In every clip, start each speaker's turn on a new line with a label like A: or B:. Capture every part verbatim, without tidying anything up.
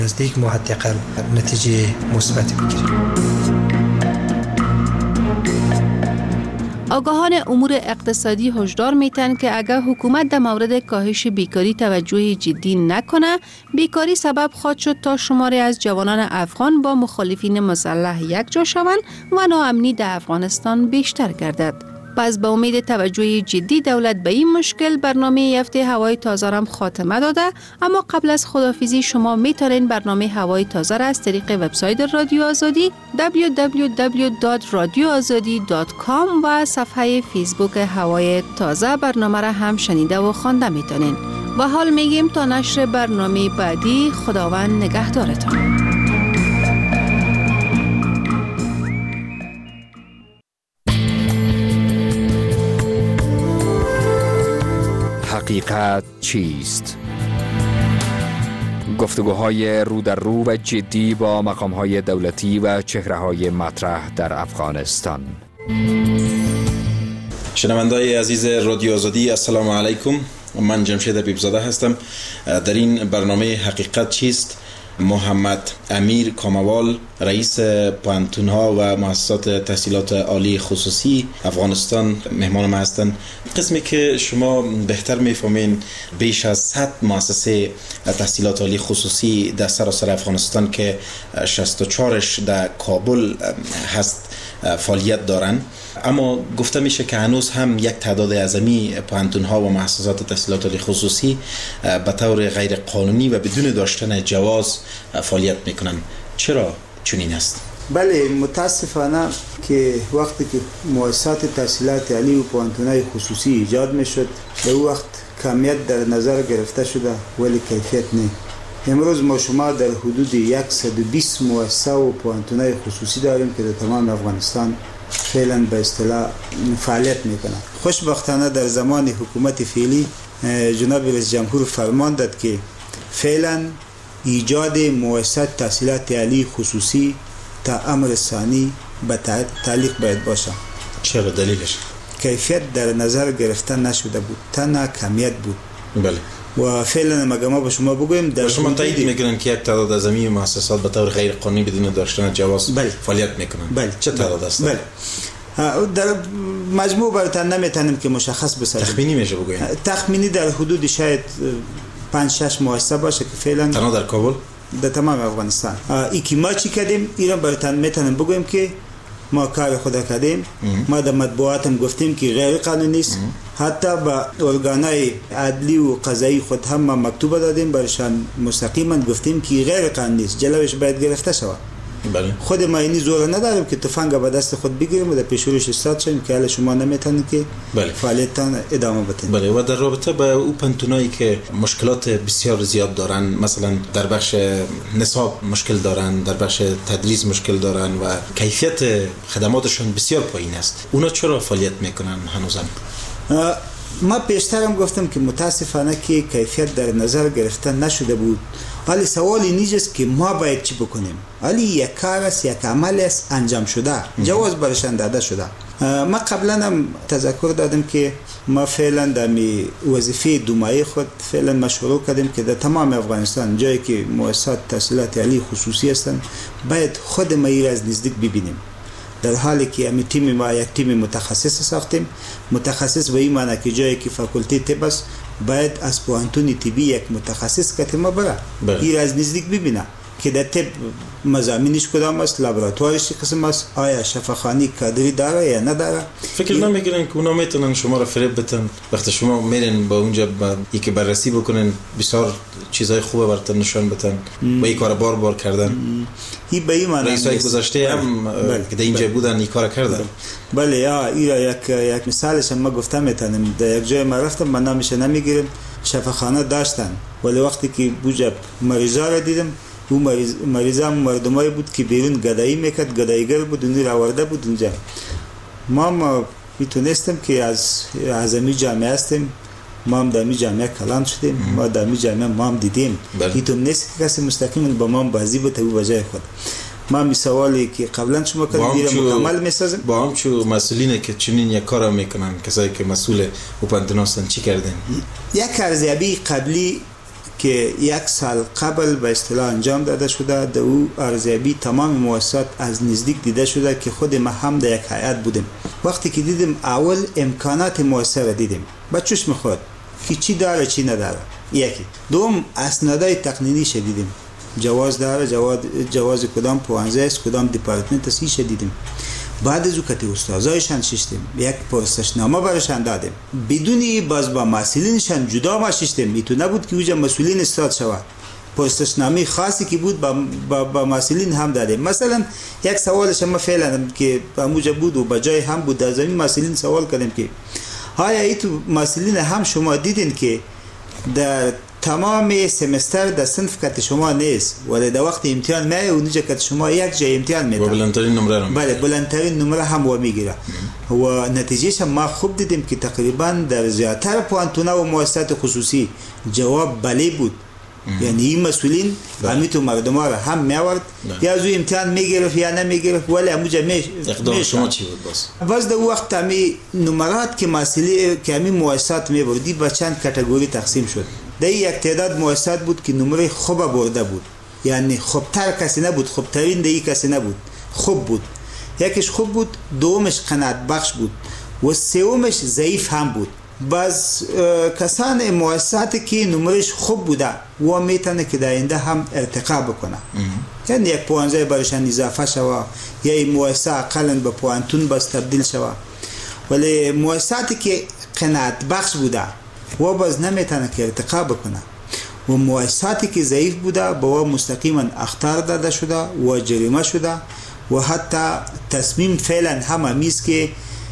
A: نزدیک ما حداقل نتیجه مثبت بگیریم.
B: آگاهان امور اقتصادی هشدار میتن که اگر حکومت در مورد کاهش بیکاری توجه جدی نکنه، بیکاری سبب خواهد شد تا شماری از جوانان افغان با مخالفین مسلح یک جا شوند و ناامنی در افغانستان بیشتر گردد. پس به امید توجه جدی دولت به این مشکل برنامه هفته هوای تازه را خاتمه داده، اما قبل از خداحافظی شما میتونین برنامه هوای تازه را از طریق وبسایت رادیو آزادی دبلیو دبلیو دبلیو دات رادیو آزادی دات کام و صفحه فیسبوک هوای تازه برنامه را هم شنیده و خوانده میتونین. و حال میگیم تا نشر برنامه بعدی، خداوند نگهدارتان.
C: حقیقت چیست؟ گفتگوهای رو در رو و جدی با مقامهای دولتی و چهره‌های مطرح در افغانستان.
D: شنونده‌های عزیز رادیو آزادی، السلام علیکم. من جمشید حبیبزاده هستم. در این برنامه حقیقت چیست محمد امیر کاموال، رئیس پانتون‌ها و مؤسسات تحصیلات عالی خصوصی افغانستان مهمان ما هستند. قسمی که شما بهتر میفهمین، بیش از صد مؤسسه تحصیلات عالی خصوصی در سراسر افغانستان که شصت و چهارش در کابل هست فعالیت دارند، اما گفته میشه که هنوز هم یک تعداد اعظمی پانتون‌ها و مؤسسات تحصیلات عالی خصوصی به طور غیر قانونی و بدون داشتن جواز فعالیت میکنن. چرا چنین است؟
E: بله، متاسفانه که وقتی که مؤسسات تحصیلات عالی و پانتون‌های خصوصی ایجاد میشد، به وقت کمیت در نظر گرفته شده ولی کیفیت نه. امروز ما شما در حدود صد و بیست مؤسسه و پانتون‌های خصوصی داریم که در تمام افغانستان فعلا به اصطلاح فعالیت میکنند. خوشبختانه در زمان حکومت فعلی جناب رئیس جمهور فرمان داد که فعلا ایجاد مؤسسات تحصیلات عالی خصوصی تا امر ثانی به تعلیق باید باشه.
D: چرا دلیلش؟
E: کیفیت در نظر گرفته نشده بود، تنها کمیت بود.
D: بله.
E: و فعلا مگه ما به شما بگویم در
D: شما تایید میکنن که یک تعداد از این مؤسسات به طور غیر قانونی بدون داشتن جواز
E: بله.
D: فعالیت میکنن.
E: بله.
D: چه تعداد است؟
E: بله. در مجموع براتون نمیتونیم که مشخص بسازیم.
D: تخمینی میشه بگویم؟
E: تخمینی در حدود شاید پنج شش مؤسسه باشه که فعلا
D: تنها در کابل
E: در تمام افغانستان. ای که ما چی کردیم ایران براتون میتونیم بگویم که ما کار خود کردیم. ما در مطبوعاتم گفتیم که غیر قانونی است. حتی با ارگانهای عدلی و قضایی خود هم ما مکتوب دادیم، برشان مستقیما گفتیم که غیر قانونی است، جلوش باید گرفته شود.
D: بله.
E: خود ما اینی زور نداریم که تفنگ به دست خود بگیریم و در پیشروش استاد شیم که حالا شما نمیتونید که
D: بله.
E: فعالیتتان ادامه بدید.
D: بله. و در رابطه با او پانتونایی که مشکلات بسیار زیاد دارن، مثلا در بخش نصاب مشکل دارن، در بخش تدریس مشکل دارن و کیفیت خدماتشون بسیار پایین است، اونا چرا فعالیت میکنن هنوزم؟
E: ما پیشترم گفتم که متاسفانه که کیفیت در نظر گرفته نشده بود. ولی سوالی نیست که ما باید چی بکنیم. ولی یک کار است، یک عمل است انجام شده، جواز برشان داده شده. ما قبلا هم تذکر دادم که ما فعلا در وظیفه دومایی خود فعلا مشروع کردیم که در تمام افغانستان جایی که مؤسسات تحصیلات عالی خصوصی هستند باید خود ما را از نزدیک ببینیم. در حالی که امی تیم ما یک تیم متخصص ساختیم. متخصص به این معنی که جایی که فاکولته طب است باید از پوهنتون طبی یک متخصص که ما بره این از نزدیک ببینه که در طب مضامینش کدام است، لابراتوارش چه قسم است، آیا شفاخانه کادری داره یا نداره.
D: فکر نمیکنن که اونا میتونن شما را فریب بدن وقتی شما میرین با اونجا با یکی بررسی بکنن، بسیار چیزای خوبه براتون نشون بدن و این کار بار بار کردن؟
E: این به این معنی
D: رئیسای گذشته هم که در اینجا بودن این کار کردن.
E: بله. یا این یک یک مثالش ما گفتم میتونم. در یک جای ما رفتم، من نامش نمیگیرم، شفاخانه داشتن ولی وقتی که بوجا مریضا را دیدم، او مریض مریضا مردمایی بود که بیرون گدایی میکرد، گداییگر بود، اونی را آورده بود اونجا. ما ما میتونستم که از اعظمی جامعه هستیم، ما هم در می جامعه کلان شدیم، ما در می جامعه ما هم دیدیم. هیتون نیست که کسی مستقیم با ما هم بازی بوده و بجای خود. ما می سوالی که قبلا شما کردیم مکمل میسازیم.
D: با هم چو مسئولینه که چنین یک کار میکنن، کسایی که مسئول اوپندناستن چی کردن؟
E: یک ارزیابی قبلی که یک سال قبل به اصطلاح انجام داده شده. در او ارزیابی تمام مؤسسات از نزدیک دیده شده که خود ما هم در یک هیئت بودیم. وقتی که دیدیم اول امکانات مؤسسه را دیدیم با چشم خود که چی داره چی نداره. یکی دوم اسنادای تقنینی شدیدیم، جواز داره، جواز جواز کدام پوانزه است، کدام دپارتمنت است شدیدیم. بعد از او که استادایشان ششتیم یک پرسشنامه برشان دادیم، بدونی باز با مسئولینشان جدا ما ششتیم. ایتو نبود که اوجا مسئولین استاد شود، پرسشنامه خاصی که بود با, با, با مسئولین هم دادیم. مثلا یک سوالش ما فعلا که با بود و با جای هم بود، در زمین مسئولین سوال کردیم که های ایتو مسئولین هم شما دیدین که در تمام سمستر در صنف کت شما نیست ولی در وقت امتحان میای و اونجا کت شما یک جای امتحان میده و
D: بلندترین نمره هم
E: بله بلندترین نمره هم و میگیره و نتیجهش ما خوب دیدیم که تقریبا در زیادتر پوانتونا و مؤسسات خصوصی جواب بله بود. یعنی این مسئولین همیتو مردم ها را هم میورد یا از او امتحان میگرفت یا نمیگرفت ولی همونجا میش
D: اقدام شما چی بود باز؟
E: باز در وقت همی نمرات که مسئله که همی مؤسسات میبردی با چند کتگوری تقسیم شد. در یک تعداد مؤسسات بود که نمره خوب برده بود، یعنی خوبتر کسی نبود، خوبترین دیگه کسی نبود، خوب بود. یکیش خوب بود، دومش قناعت بخش بود و سومش ضعیف هم بود. باز کسان مؤسساتی که نمرش خوب بوده و میتونه که در آینده هم ارتقا بکنه، یعنی یک پوانزه برشان اضافه شوه یا این مؤسسه اقلا به پوانتون باز تبدیل شوه. ولی مؤسساتی که قناعت بخش بوده و باز نمیتونه که ارتقا بکنه و مؤسساتی که ضعیف بوده با مستقیما اخطار داده شده و جریمه شده و حتی تصمیم فعلا هم همیست که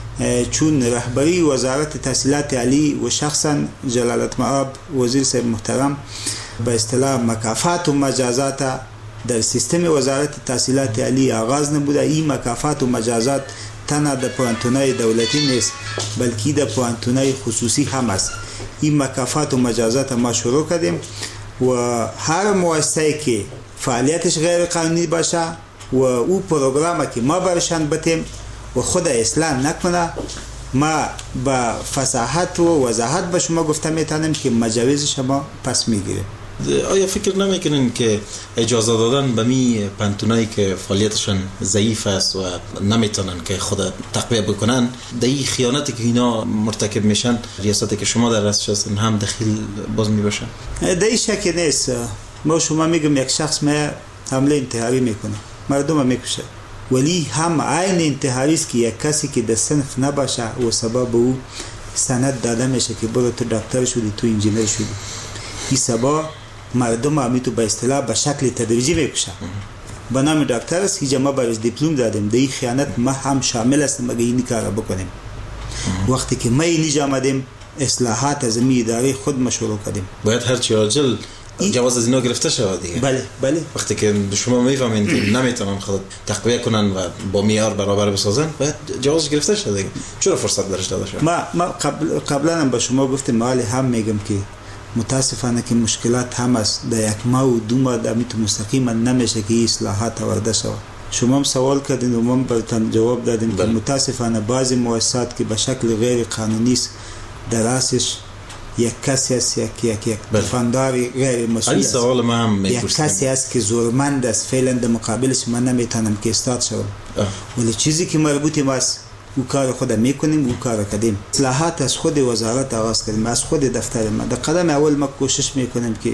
E: چون رهبری وزارت تحصیلات عالی و شخصا جلالت مآب وزیر صاحب محترم به اصطلاح مکافات و مجازات در سیستم وزارت تحصیلات عالی آغاز نموده. این مکافات و مجازات تنها در پوانتونای دولتی نیست بلکه در پوانتونای خصوصی هم است. این مکافات و مجازات ما شروع کردیم و هر مؤسسه‌ای که فعالیتش غیر قانونی باشه و او پروگرامی که ما برشان بتیم و خود اصلاح نکنه ما با فصاحت و وضاحت به شما گفته میتونم که مجوز شما پس میگیره.
D: آیا فکر نمیکنین که اجازه دادن به می پانتونایی که فعالیتشان ضعیف است و نمیتونن که خود تقویه بکنن در این خیانتی که اینا مرتکب میشن ریاستی که شما در رأسش هستن هم دخیل باز میباشن؟
E: در این شک نیست. ما شما میگم یک شخص ما حمله انتحاری میکنه مردم میکشه ولی هم عین انتحاری است که یک کسی که در صنف نباشه و سبب او سند داده میشه که برو تو دکتر شدی تو انجینر شدی، این سبب مردم همی تو به اصطلاح به شکل تدریجی میکشن. به نام دکتر است که ما برای دیپلم دادیم. در این خیانت ما هم شامل هستیم اگه این کار بکنیم. وقتی که ما اینجا آمدیم اصلاحات از می اداره خود ما شروع کردیم.
D: باید هر چی عاجل جواز از اینا گرفته شود دیگه.
E: بله بله.
D: وقتی که شما میفهمین که نمیتونن خود تقویه کنن و با معیار برابر بسازن باید جواز گرفته شود دیگه. چرا فرصت درش داده شد؟
E: ما ما قبل قبلا هم به شما گفتم مالی هم میگم که متاسفانه که مشکلات هم است در یک ماه و دو ماه دمیت مستقیما نمیشه که اصلاحات آورده شود. شما هم سوال کردین و من براتون جواب دادیم که متاسفانه بعضی مؤسسات که به شکل غیر قانونی است در رأسش یک کسی است یک یک یک فنداری غیر مسئول است.
D: سوال ما هم
E: یک کسی است که زورمند است فعلا در مقابلش من نمیتونم که استاد شوم ولی چیزی که مربوط است او کار خود میکنیم او کار کردیم. اصلاحات از خود وزارت آغاز کردیم، از خود دفتر ما. در قدم اول ما کوشش میکنیم که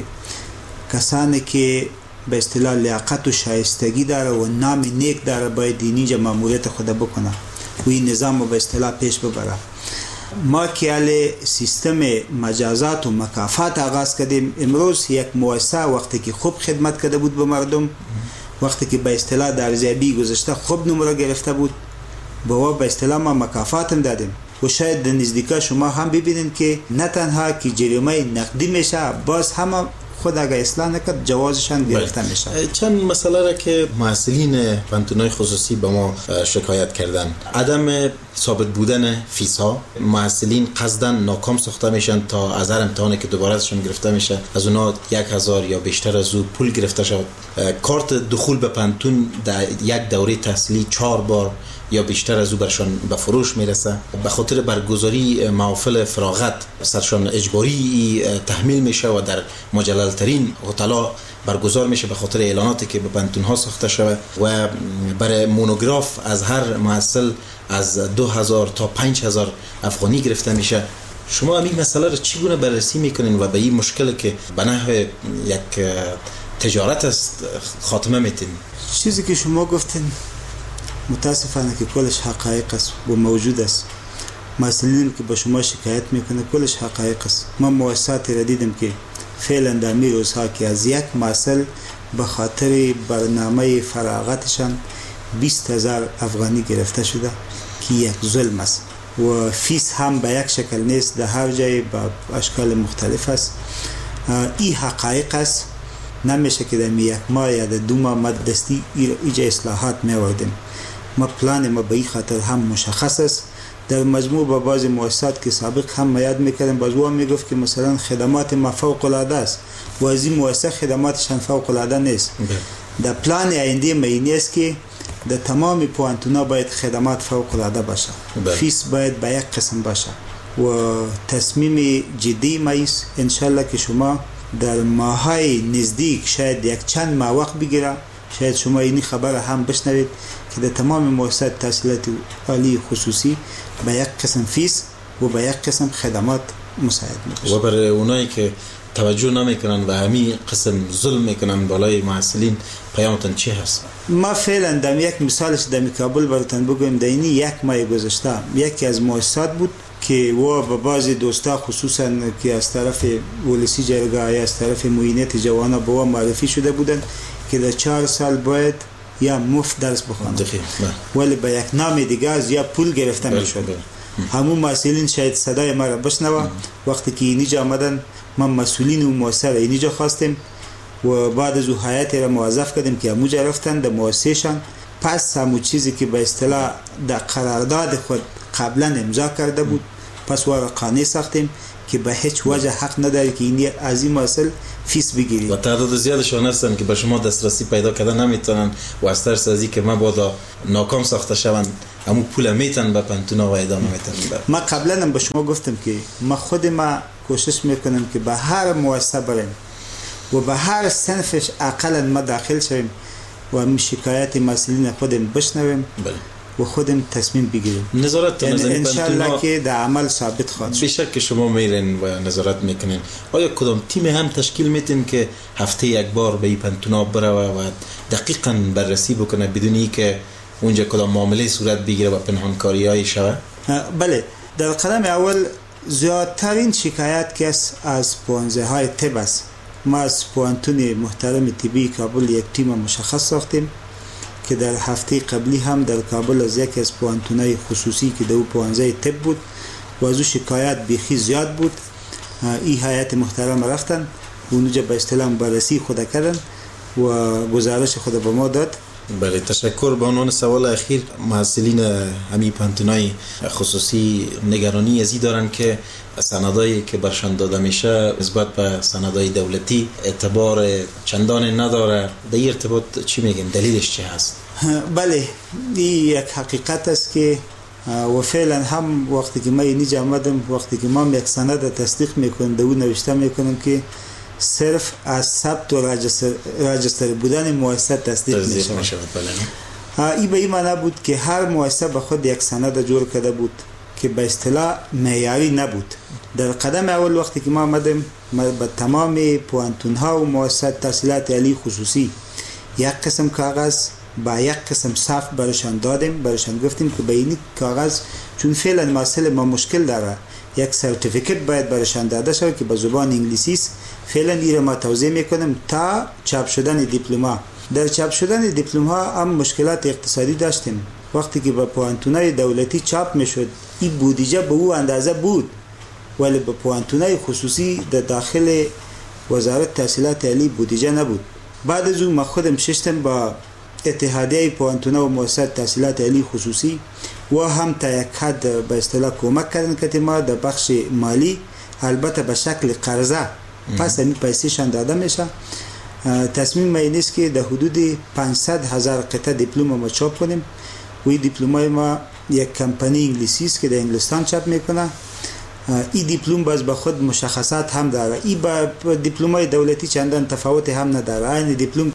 E: کسانی که به اصطلاح لیاقت و شایستگی داره و نام نیک داره باید اینجا ماموریت خود بکنه و این نظام رو به اصطلاح پیش ببره. ما که علی سیستم مجازات و مکافات آغاز کردیم. امروز یک مؤسسه وقتی که خوب خدمت کرده بود به مردم، وقتی که به اصطلاح در ارزیابی گذشته خوب نمره گرفته بود، با به اصطلاح ما مکافات هم دادیم و شاید در نزدیکا شما هم ببینید که نه تنها که جریمه نقدی میشه باز هم خود اگه اصلاح نکرد جوازشان گرفته میشه.
D: چند مسئله را که مسئولین پانتونای خصوصی به ما شکایت کردن، عدم ثابت بودن فیس ها. محصلین قصداً ناکام ساخته میشن تا از هر امتحانی که دوباره ازشون گرفته میشه از اونا یک هزار یا بیشتر از او پول گرفته شود. کارت دخول به پانتون در یک دوره تحصیلی چهار بار یا بیشتر از او برشان به فروش میرسه. به خاطر برگزاری محافل فراغت سرشان اجباری تحمیل میشه و در مجلل ترین هتل‌ها برگزار میشه به خاطر اعلاناتی که به پانتون ها ساخته شده و برای مونوگراف از هر محصل از دو هزار تا پنج هزار افغانی گرفته میشه. شما این مسئله رو چگونه بررسی میکنین و به این مشکل که به نحو یک تجارت است خاتمه میتین؟
E: چیزی که شما گفتین متاسفانه که کلش حقایق است و موجود است. مسئولین که به شما شکایت میکنه کلش حقایق است. ما مؤسساتی را دیدم که فعلا در می روزها که از یک محصل به خاطر برنامه فراغتشان بیست هزار افغانی گرفته شده که یک ظلم است و فیس هم به یک شکل نیست، در هر جای با اشکال مختلف است. این حقایق است. نمیشه که در یک ماه یا در دو ماه ما دستی ایجا اصلاحات میوردیم. ما پلان ما به این خاطر هم مشخص است. در مجموع با بعض مؤسسات که سابق هم یاد میکردم باز او هم میگفت که مثلا خدمات ما فوق العاده است و از این مؤسسه خدماتشان فوق العاده نیست. در پلان آینده ما این است که در تمام پوانتونا باید خدمات فوق العاده باشه. فیس باید به یک قسم باشه و تصمیم جدی ما است ان شاء الله که شما در ماهای نزدیک شاید یک چند ماه وقت بگیره، شاید شما این خبر هم بشنوید که در تمام مؤسسات تحصیلات عالی خصوصی به یک قسم فیس و به یک قسم خدمات مساعد میشه.
D: و برای اونایی که توجه نمیکنن و همین قسم ظلم میکنن بالای محصلین پیامتون چی هست؟
E: ما فعلا در یک مثالش در کابل براتون بگویم. در این یک ماه گذشته یکی از مؤسسات بود که و با بعضی دوستا خصوصا که از طرف ولسی جرگاه یا از طرف معینت جوانا به او معرفی شده بودند که در چهار سال باید یا مفت درس بخوانند ولی به یک نام دیگه از یا پول گرفته میشد. همون مسئولین شاید صدای ما را بشنوه. وقتی که اینجا آمدن ما مسئولین و مؤسسه را اینجا خواستیم و بعد از او هیئت را موظف کردیم که همونجا رفتن در مؤسسهشان، پس همون چیزی که به اصطلاح در قرارداد خود قبلا امضا کرده بود پس وارا قانع ساختیم که به هیچ وجه حق نداری که این از این محصل فیس بگیری.
D: و تعداد زیادشان هستن که به شما دسترسی پیدا کردن نمیتونن و از ترس از اینکه ما بادا ناکام ساخته شوند همون پول میتن به پانتونا و ادامه میتن.
E: ما قبلا هم به شما گفتم که ما خود ما کوشش میکنم که به هر مؤسسه بریم و به هر صنفش اقلا ما داخل شویم و همین شکایت مسئولین خودم بشنویم و خودم تصمیم بگیریم.
D: نظارت
E: یعنی انشالله که در عمل ثابت خواهد شد.
D: بیشک که شما میرین و نظارت میکنین. آیا کدام تیم هم تشکیل میتین که هفته یک بار به این پانتونا بره و دقیقاً بررسی بکنه بدون اینکه اونجا کدام معامله صورت بگیره و پنهانکاری های شوه؟
E: بله، در قدم اول زیادترین شکایت که از پوانزه های طب است. ما از پوانتون محترم طبی کابل یک تیم مشخص ساختیم که در هفته قبلی هم در کابل از یکی از پوانتونای خصوصی که دو پوانزه طب بود و از او شکایت بیخی زیاد بود. این هیئت محترم رفتن اونجا به اصطلاح بررسی خود کردن و گزارش خود به ما داد.
D: بله، تشکر. به عنوان سوال اخیر، محصلین همین پانتونای خصوصی نگرانی ازی دارن که سندایی که برشان داده میشه نسبت به سندای دولتی اعتبار چندان نداره. در این ارتباط چی میگین؟ دلیلش چی هست؟
E: بله، این یک حقیقت است که و فعلا هم وقتی که ما اینجا آمدم وقتی که ما یک سند تصدیق میکنم دو نوشته میکنم که صرف از ثبت و راجستر بودن مؤسسه تصدیق میشه. این به این معنی بود که هر مؤسسه به خود یک سند جور کرده بود که به اصطلاح معیاری نبود. در قدم اول وقتی که ما آمدیم ما به تمام پوانتون ها و مؤسسات تحصیلات عالی خصوصی یک قسم کاغذ با یک قسم صف برشان دادیم. برشان گفتیم که به این کاغذ چون فعلا مسئله ما مشکل داره یک سرتیفیکت باید برشان داده شود که به زبان انگلیسی است. فعلا این ما توضیح میکنم تا چاپ شدن دیپلم. در چاپ شدن دیپلم ها هم مشکلات اقتصادی داشتیم. وقتی که به پوانتونای دولتی چاپ میشد این بودجه به او اندازه بود ولی به پوانتونای خصوصی در داخل وزارت تحصیلات عالی بودجه نبود. بعد از اون ما خودم ششتم با اتحادیه پوانتونا و مؤسسات تحصیلات عالی خصوصی و هم تا یک حد به اصطلاح کمک کردن که ما در بخش مالی البته به شکل قرضه پس این پیسهشان داده میشه. تصمیم ما این است که در حدود پانصد هزار قطعه دیپلم ما چاپ کنیم و این دیپلمای ما یک کمپانی انگلیسی است که در انگلستان چاپ میکنه. این دیپلم باز به خود مشخصات هم داره، این با دیپلمای دولتی چندان تفاوت هم نداره. این دیپلم